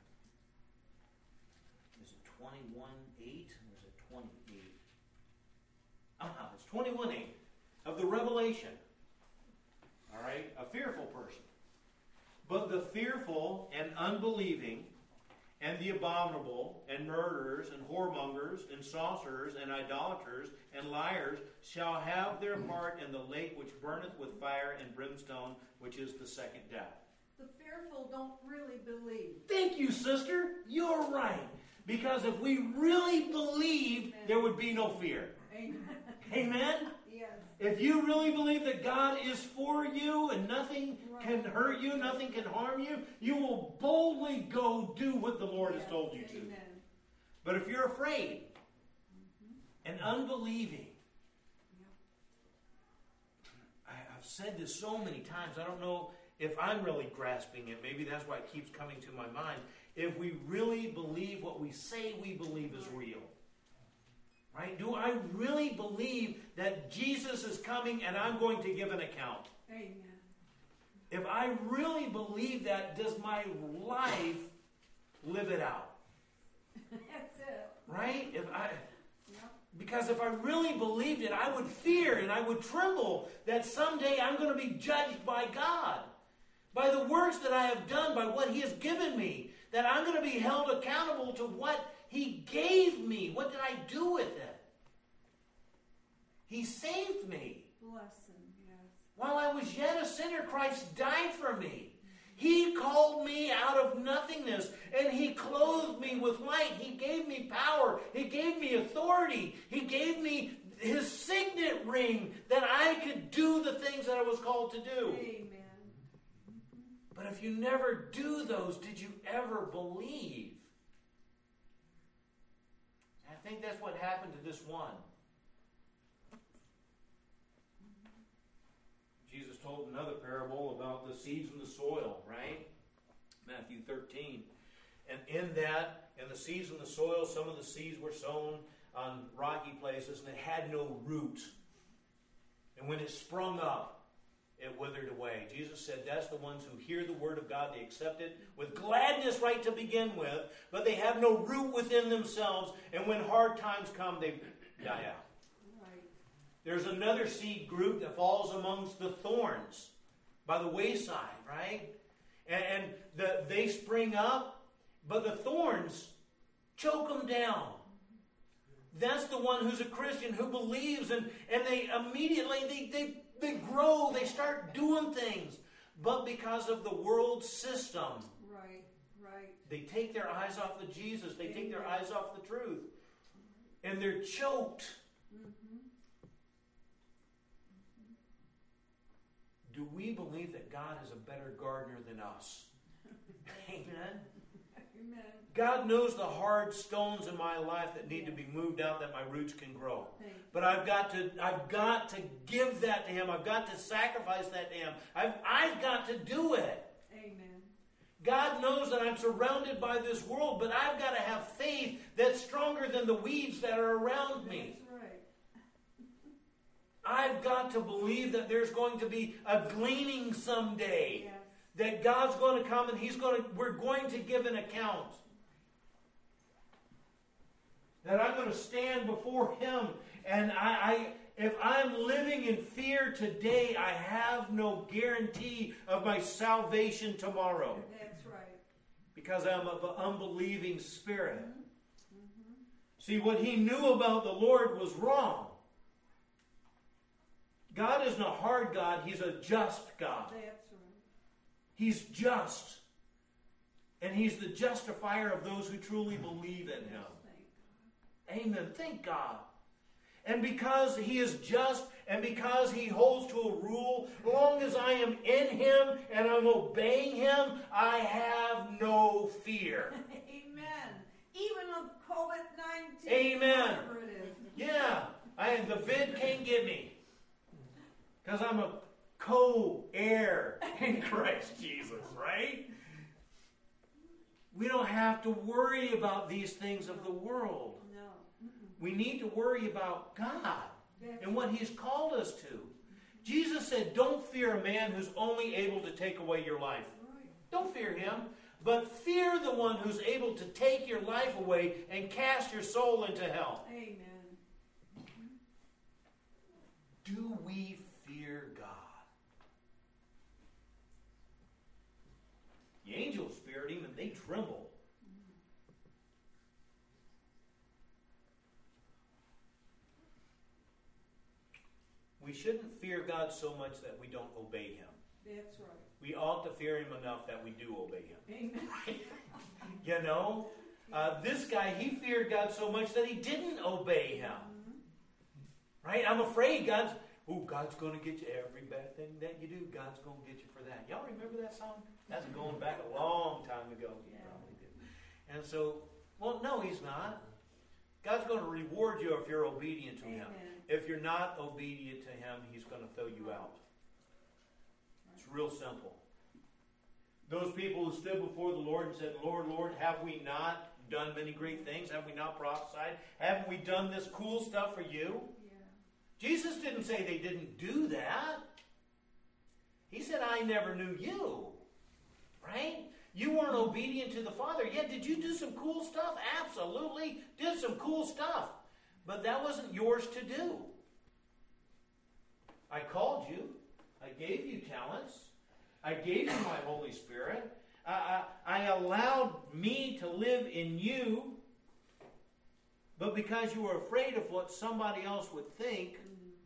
S1: is it twenty-one eight or is it twenty-eight? Ah, it's twenty-one eight of the Revelation. All right? A fearful person. But the fearful and unbelieving and the abominable and murderers and whoremongers and sorcerers and idolaters and liars shall have their part in the lake which burneth with fire and brimstone, which is the second death.
S2: The fearful don't really believe.
S1: Thank you, sister. You're right. Because if we really believed,
S2: Amen.
S1: There would be no fear.
S2: Amen.
S1: Amen?
S2: Yes.
S1: If you really believe that God is for you and nothing
S2: Right.
S1: can hurt you, nothing can harm you, you will boldly go do what the Lord
S2: Yes.
S1: has told you to.
S2: Amen.
S1: But if you're afraid
S2: Mm-hmm.
S1: and unbelieving,
S2: Yep.
S1: I, I've said this so many times, I don't know if I'm really grasping it. Maybe that's why it keeps coming to my mind. If we really believe what we say we believe is real. Right? Do I really believe that Jesus is coming and I'm going to give an account?
S2: Amen.
S1: If I really believe that, does my life live it out?
S2: That's it.
S1: Right? If I,
S2: Yep.
S1: because if I really believed it, I would fear and I would tremble that someday I'm going to be judged by God. By the works that I have done, by what He has given me. That I'm going to be held accountable to what He gave me. What did I do with it? He saved me.
S2: Bless Him. Yes.
S1: While I was yet a sinner, Christ died for me. He called me out of nothingness, and He clothed me with light. He gave me power. He gave me authority. He gave me His signet ring that I could do the things that I was called to do.
S2: Amen.
S1: But if you never do those, did you ever believe? I think that's what happened to this one. told another parable about the seeds in the soil, right? Matthew thirteen. And in that, in the seeds in the soil, some of the seeds were sown on rocky places and it had no root. And when it sprung up, it withered away. Jesus said that's the ones who hear the word of God, they accept it with gladness right to begin with, but they have no root within themselves, and when hard times come, they die out.
S2: Right.
S1: There's another seed group that falls amongst the thorns by the wayside, right? And, and the, they spring up, but the thorns choke them down. That's the one who's a Christian, who believes, and, and they immediately, they, they, they grow, they start doing things. But because of the world system,
S2: Right, right.
S1: they take their eyes off of Jesus. They take their eyes off the truth. And they're choked.
S2: Mm-hmm.
S1: Do we believe that God is a better gardener than us? Amen.
S2: Amen.
S1: God knows the hard stones in my life that need to be moved out that my roots can grow.
S2: Thank you.
S1: But I've got to I've got to give that to Him. I've got to sacrifice that to Him. I've I've got to do it.
S2: Amen.
S1: God knows that I'm surrounded by this world, but I've got to have faith that's stronger than the weeds that are around me.
S2: That's right.
S1: I've got to believe that there's going to be a gleaning someday.
S2: Yes.
S1: That God's going to come and He's going to, we're going to give an account. That I'm going to stand before Him, and I, I, if I'm living in fear today, I have no guarantee of my salvation tomorrow.
S2: That's right.
S1: Because I'm of an unbelieving spirit.
S2: Mm-hmm. Mm-hmm.
S1: See, what he knew about the Lord was wrong. God isn't a hard God, He's a just God.
S2: That's right.
S1: He's just. And He's the justifier of those who truly believe in Him.
S2: Thank God.
S1: Amen. Thank God. And because He is just, and because He holds to a rule, as long as I am in Him and I'm obeying Him, I have no fear.
S2: Amen. Even of COVID nineteen.
S1: Amen.
S2: Whatever it is.
S1: Yeah. I, the vid can't get me. Because I'm a co-heir in Christ Jesus, right? We don't have to worry about these things of the world.
S2: No. Mm-mm.
S1: We need to worry about God
S2: That's
S1: and what He's called us to. Jesus said, don't fear a man who's only able to take away your life.
S2: right.
S1: Don't fear him, but fear the one who's able to take your life away and cast your soul into hell.
S2: Amen.
S1: Do we fear God? The angels feared Him and they tremble. We shouldn't fear God so much that we don't obey Him.
S2: That's right.
S1: We ought to fear Him enough that we do obey Him.
S2: Amen.
S1: You know? Uh, this guy, he feared God so much that he didn't obey Him.
S2: Mm-hmm.
S1: Right? I'm afraid God's, oh, God's going to get you every bad thing that you do. God's going to get you for that. Y'all remember that song? That's going back a long time ago. You
S2: Yeah.
S1: probably do. And so, well, no, He's not. God's going to reward you if you're obedient to Him.
S2: Amen.
S1: If you're not obedient to Him, He's going to throw you out. It's real simple. Those people who stood before the Lord and said, Lord, Lord, have we not done many great things? Have we not prophesied? Haven't we done this cool stuff for you?
S2: Yeah.
S1: Jesus didn't say they didn't do that. He said, I never knew you. Right? You weren't obedient to the Father. Yeah, did you do some cool stuff? Absolutely. Did some cool stuff. But that wasn't yours to do. I called you. I gave you talents. I gave you my Holy Spirit. I, I, I allowed me to live in you. But because you were afraid of what somebody else would think,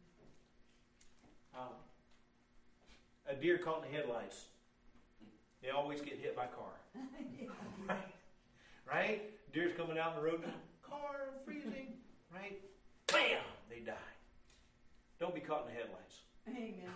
S1: um, a deer caught in the headlights. They always get hit by a car. Right? Right? Deer's coming out in the road. Car freezing. Right? Bam! They die. Don't be caught in the headlights.
S2: Amen.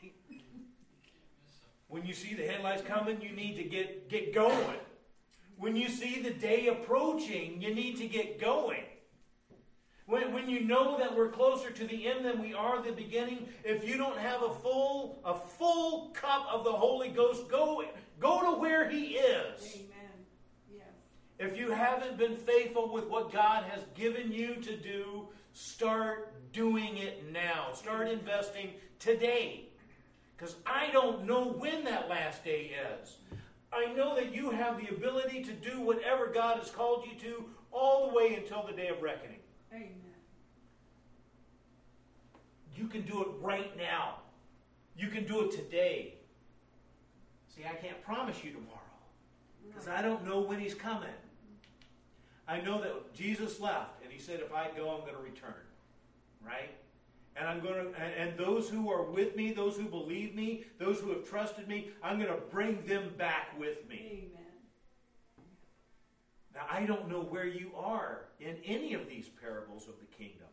S1: When you see the headlights coming, you need to get, get going. When you see the day approaching, you need to get going. When, when you know that we're closer to the end than we are the beginning, if you don't have a full, a full cup of the Holy Ghost, go, go to where He is.
S2: Amen. Yes.
S1: If you haven't been faithful with what God has given you to do, start doing it now. Start investing today. Because I don't know when that last day is. I know that you have the ability to do whatever God has called you to all the way until the day of reckoning.
S2: Amen.
S1: You can do it right now. You can do it today. See, I can't promise you tomorrow. Because I don't know when He's coming. I know that Jesus left and He said, if I go, I'm going to return. Right? And I'm going to, and, and those who are with me, those who believe me, those who have trusted me, I'm going to bring them back with me.
S2: Amen.
S1: Now, I don't know where you are in any of these parables of the kingdom.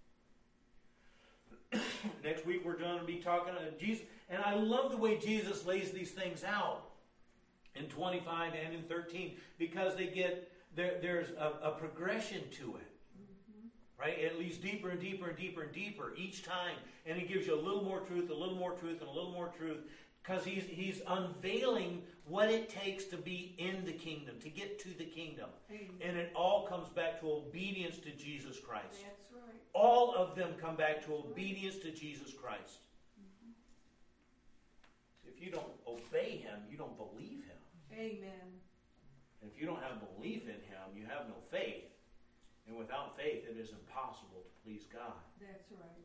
S1: Next week we're going to be talking to Jesus, and I love the way Jesus lays these things out in twenty-five and in thirteen, because they get there, there's a, a progression to it. Right? It leads deeper and deeper and deeper and deeper each time. And He gives you a little more truth, a little more truth, and a little more truth. Because he's, he's unveiling what it takes to be in the kingdom, to get to the kingdom.
S2: Amen.
S1: And it all comes back to obedience to Jesus Christ.
S2: That's right.
S1: All of them come back to obedience to Jesus Christ.
S2: Mm-hmm.
S1: If you don't obey Him, you don't believe Him.
S2: Amen.
S1: And if you don't have belief in Him, you have no faith. And without faith, it is impossible to please God.
S2: That's right.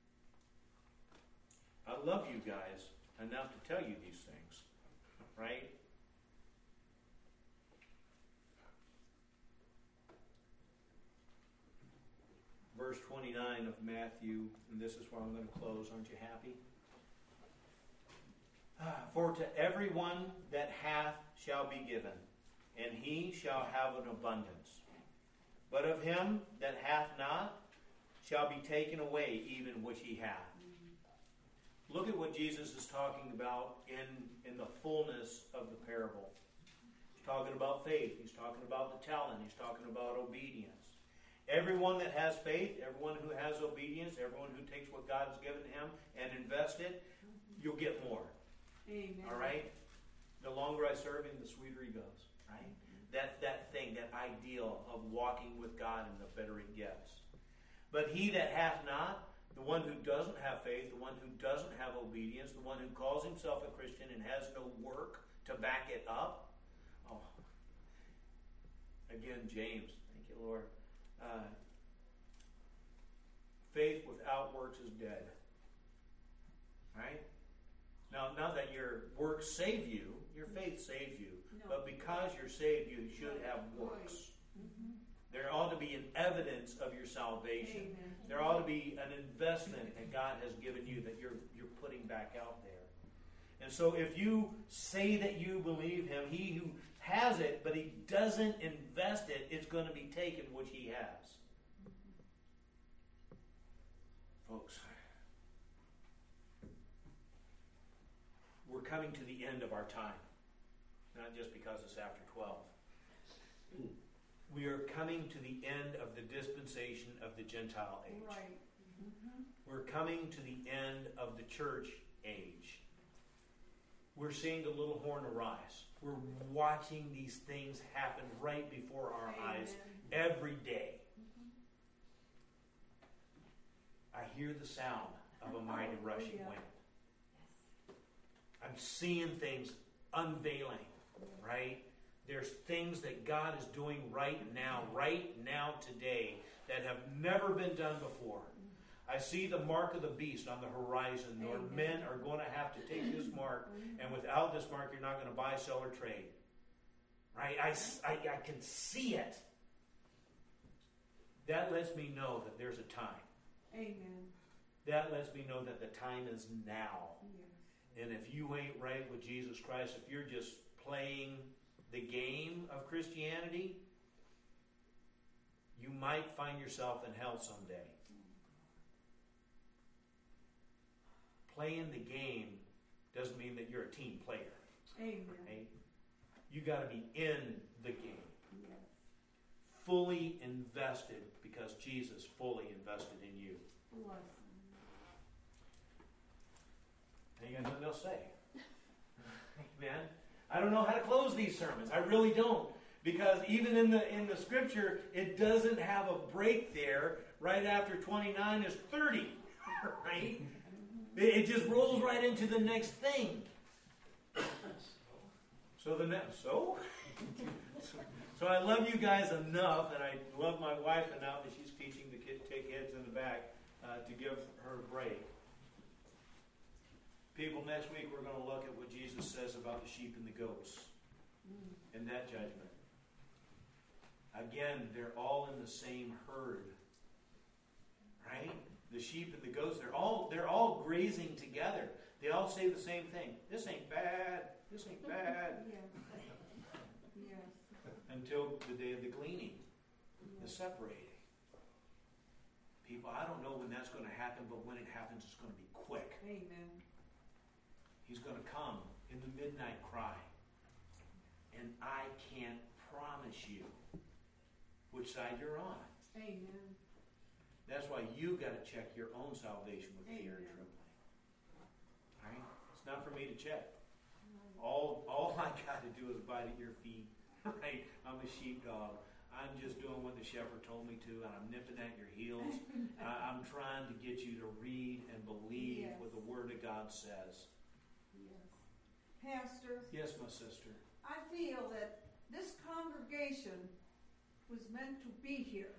S1: I love you guys enough to tell you these things, right? Verse twenty-nine of Matthew, and this is where I'm going to close. Aren't you happy? For to everyone that hath shall be given, and he shall have an abundance. But of him that hath not shall be taken away even which he hath. Look at what Jesus is talking about in, in the fullness of the parable. He's talking about faith. He's talking about the talent. He's talking about obedience. Everyone that has faith, everyone who has obedience, everyone who takes what God has given him and invests it, you'll get more.
S2: Amen.
S1: All right? The longer I serve him, the sweeter he goes. Right? That, that thing, that ideal of walking with God, and the better it gets. But he that hath not, the one who doesn't have faith, the one who doesn't have obedience, the one who calls himself a Christian and has no work to back it up. Oh, again, James, thank you, Lord. Uh, faith without works is dead. Right? Now, not that your works save you, your faith saves you.
S2: No.
S1: But because you're saved, you should have works.
S2: Right. Mm-hmm.
S1: There ought to be an evidence of your salvation.
S2: Amen.
S1: There ought to be an investment that God has given you that you're you're putting back out there. And so if you say that you believe him, he who has it, but he doesn't invest it, it's going to be taken which he has. Folks, we're coming to the end of our time. Not just because it's after twelve. We are coming to the end of the dispensation of the Gentile age.
S2: Right. Mm-hmm.
S1: We're coming to the end of the church age. We're seeing the little horn arise. We're watching these things happen right before our
S2: Amen.
S1: eyes every day. I hear the sound of a mighty rushing
S2: yeah.
S1: wind. I'm seeing things unveiling, right? There's things that God is doing right now, right now today, that have never been done before. I see the mark of the beast on the horizon, where men are going to have to take this mark, and without this mark, you're not going to buy, sell, or trade. Right? I, I, I can see it. That lets me know that there's a time.
S2: Amen.
S1: That lets me know that the time is now.
S2: Yes.
S1: And if you ain't right with Jesus Christ, if you're just playing the game of Christianity, you might find yourself in hell someday. Playing the game doesn't mean that you're a team player.
S2: Amen.
S1: Right? You got to be in the game.
S2: Yes.
S1: fully invested because Jesus fully invested in you.
S2: Bless
S1: And you got nothing else to say. Amen. I don't know how to close these sermons. I really don't. Because even in the in the scripture, it doesn't have a break there. Right after twenty-nine is thirty. Right? It, it just rolls right into the next thing. So the next so? So I love you guys enough, and I love my wife enough that she's teaching the kids take heads in the back uh, to give her a break. People, next week we're going to look at what Jesus says about the sheep and the goats and that judgment. Again, they're all in the same herd, right? The sheep and the goats, they're all they're all grazing together. They all say the same thing. This ain't bad. This ain't bad.
S2: Yes. Yes.
S1: Until the day of the gleaning, the
S2: Yes.
S1: separating. People, I don't know when that's going to happen, but when it happens, it's going to be quick.
S2: Amen.
S1: He's going to come in the midnight cry. And I can't promise you which side you're on.
S2: Amen.
S1: That's why you got to check your own salvation with fear and
S2: Amen.
S1: trembling. Right? It's not for me to check. All all I got to do is bite at your feet. Right? I'm a sheepdog. I'm just doing what the shepherd told me to, and I'm nipping at your heels. I, I'm trying to get you to read and believe
S2: Yes.
S1: what the Word of God says.
S2: Yes. Pastor,
S1: Yes, my sister.
S2: I feel that this congregation was meant to be here.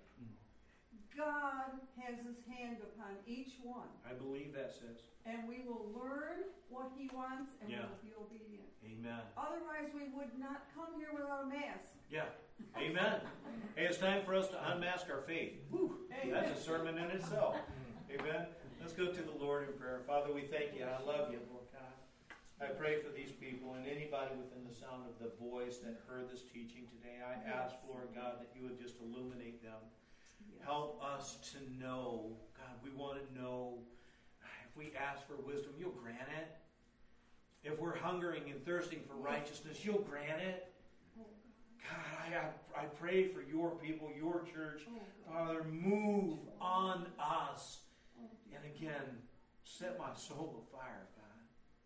S2: God has his hand upon each one.
S1: I believe that, sis.
S2: And we will learn what he wants and
S1: Yeah.
S2: we will be obedient.
S1: Amen.
S2: Otherwise, we would not come here without a mask.
S1: Yeah. Amen. Hey, it's time for us to unmask our faith. Whew, that's a sermon in itself. Amen. Let's go to the Lord in prayer. Father, we thank you. I love you, Lord God. I pray for these people and anybody within the sound of the voice that heard this teaching today. I ask, Lord God, that you would just illuminate them.
S2: Yes.
S1: Help us to know. God, we want to know. If we ask for wisdom, you'll grant it. If we're hungering and thirsting for righteousness, you'll grant it.
S2: Oh,
S1: God, I, I pray for your people, your church.
S2: God. Oh, God.
S1: Father, move on us.
S2: Oh, dear.
S1: And again, set my soul afire, God.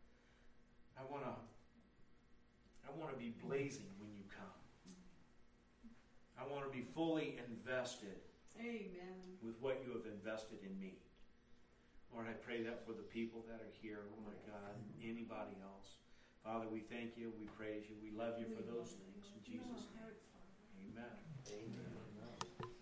S1: I want to I want to be blazing when you come. I want to be fully invested
S2: Amen.
S1: with what you have invested in me. Lord, I pray that for the people that are here, oh my God, anybody else. Father, we thank you, we praise you, we love you for those things. In Jesus' name, amen. Amen.